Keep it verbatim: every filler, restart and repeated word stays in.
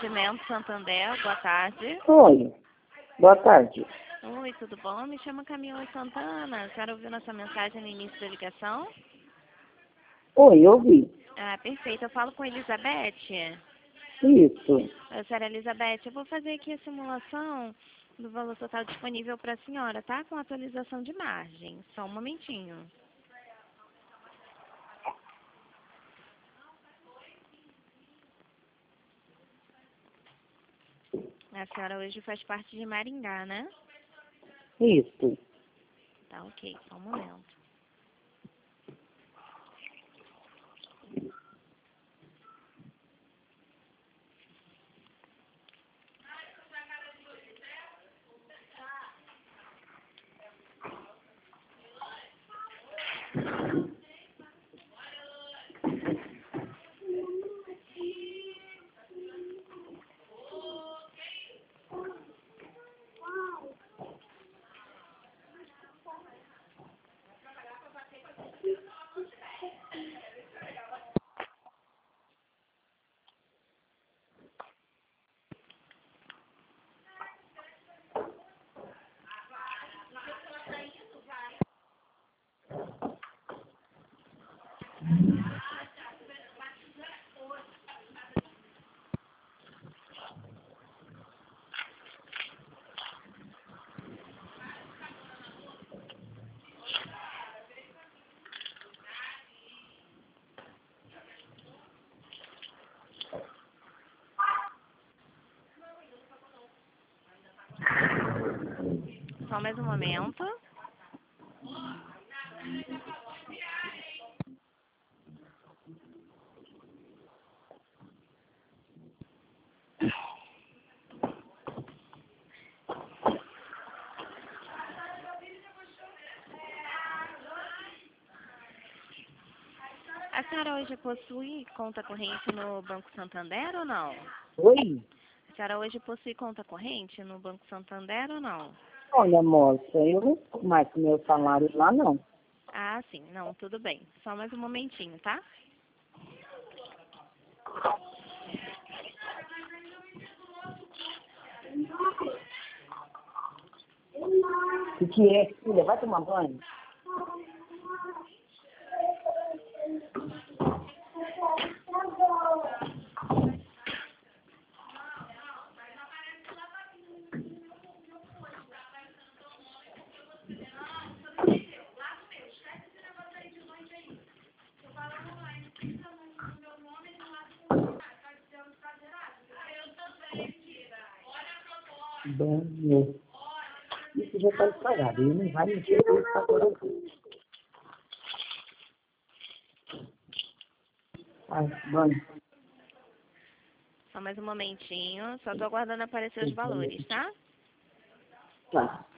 Atendimento Santander, boa tarde. Oi, boa tarde. Oi, tudo bom? Me chamo Camila Santana. A senhora ouviu nossa mensagem no início da ligação? Oi, eu vi. Ah, perfeito. Eu falo com a Elizabeth. Isso. A senhora Elizabeth, eu vou fazer aqui a simulação do valor total disponível para a senhora, tá? Com atualização de margem. Só um momentinho. A senhora hoje faz parte de Maringá, né? Isso. Tá ok, só um momento. Só mais um momento. A senhora hoje possui conta corrente no Banco Santander ou não? Oi? A senhora hoje possui conta corrente no Banco Santander ou não? Olha, moça, eu não tô mais com meu salário lá, não. Ah, sim. Não, tudo bem. Só mais um momentinho, tá? O que é, filha? Vai tomar banho? Banho. Isso já está estragado. Ele não vai mexer com isso agora. Ai, banho. Só mais um momentinho. Só tô aguardando aparecer os valores, tá? Tá.